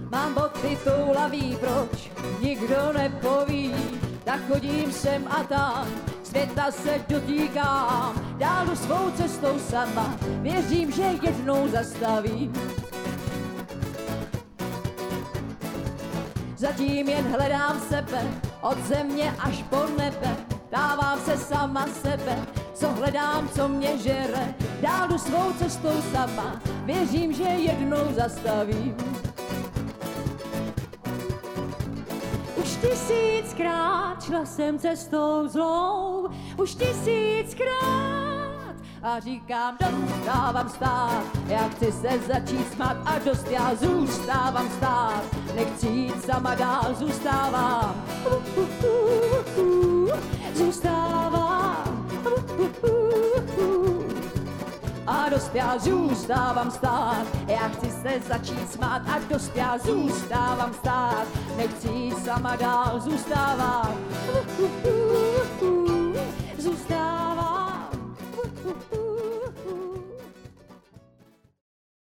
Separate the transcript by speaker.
Speaker 1: mám boty toulavý, proč nikdo nepoví, tak chodím sem a tam, světa se dotýkám, dál jdu svou cestou sama, věřím, že jednou zastavím. Zatím jen hledám sebe, od země až po nebe, dávám se sama sebe, co hledám, co mě žere, dál jdu svou cestou sama, věřím, že jednou zastavím. Už 1000krát šla jsem cestou zlou, už 1000krát a říkám, dostávám stát, já chci se začít smát a dost já zůstávám stát, nechci jít sama dál, zůstávám, zůstávám, a dost já zůstávám stát, já chci se začít smát a dost já zůstávám stát, nechci jít sama dál, zůstávám, zůstávám.